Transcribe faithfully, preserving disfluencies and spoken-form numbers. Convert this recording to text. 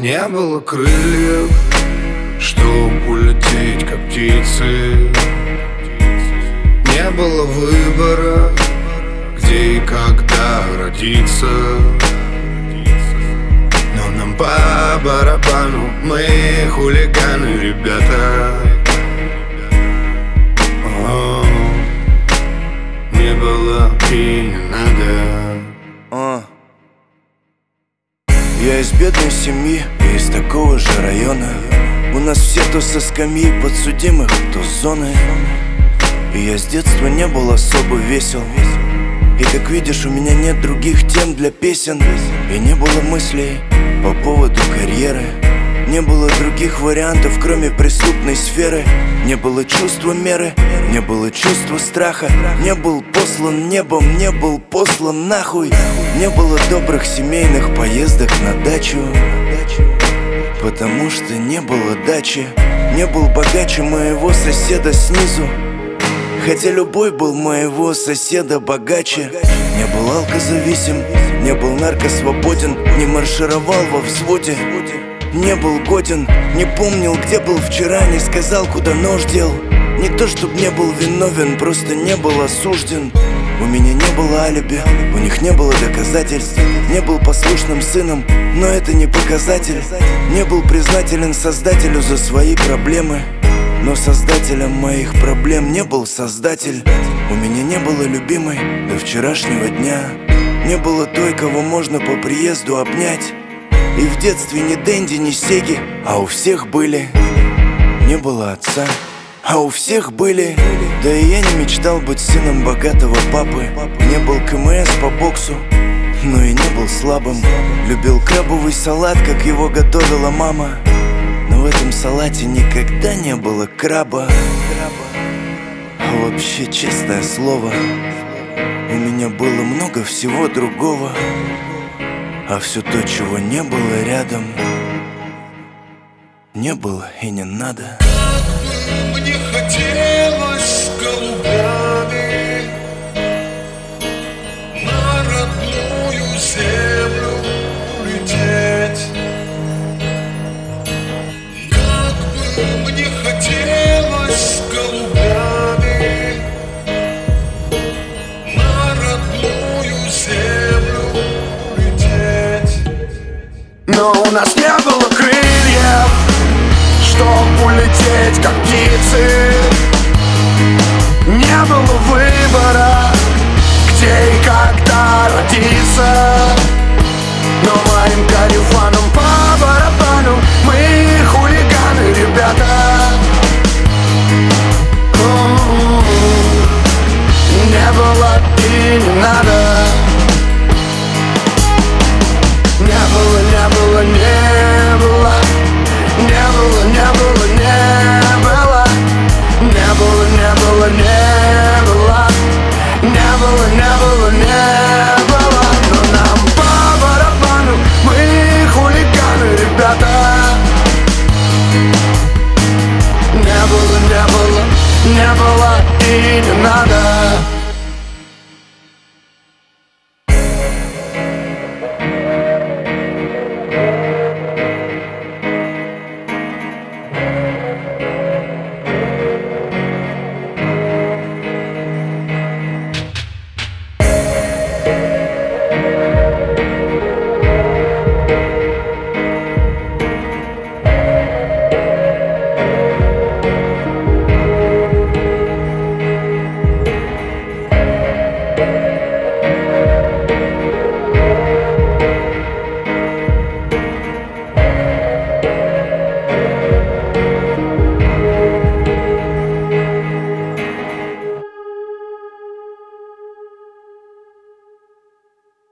Не было крыльев, чтоб улететь, как птицы. Не было выбора, где и когда родиться. Но нам по барабану, мы хулиганы, ребята. О, не было и не надо. а. Я из бедной семьи и из такого же района. У нас все то со скамьи подсудимых, то с зоны. И я с детства не был особо весел. И как видишь, у меня нет других тем для песен. И не было мыслей по поводу карьеры. Не было других вариантов, кроме преступной сферы. Не было чувства меры, не было чувства страха. Не был послан небом, не был послан нахуй. Не было добрых семейных поездок на дачу, потому что не было дачи. Не был богаче моего соседа снизу, хотя любой был моего соседа богаче. Не был алкозависим, не был наркосвободен, не маршировал во взводе. Не был годен, не помнил, где был вчера, не сказал, куда нож дел. Не то, чтоб не был виновен, просто не был осужден. У меня не было алиби, у них не было доказательств. Не был послушным сыном, но это не показатель. Не был признателен создателю за свои проблемы, но создателем моих проблем не был создатель. У меня не было любимой до вчерашнего дня. Не было той, кого можно по приезду обнять. И в детстве ни Дэнди, ни Сеги, а у всех были. Не было отца, а у всех были. Да и я не мечтал быть сыном богатого папы. Не был КМС по боксу, но и не был слабым. Любил крабовый салат, как его готовила мама. Но в этом салате никогда не было краба. А вообще, честное слово, у меня было много всего другого. А все то, чего не было рядом, не было и не надо. Как бы мне хотелось голубями на родную землю улететь. Как бы мне хотелось голубями на родную землю улететь. Но у нас не было крыльев, чтоб улететь, как птицы. Не было выбора, где и когда родиться. Но моим карифанам по барабану, мы хулиганы, ребята. Не было и не надо. Не было, не было, не было. Не было, не было, не было. Не было, не было, не было. Не было, не было, не было. Но нам по барабану, мы хулиганы, ребята. Не было, не было, не было и не надо.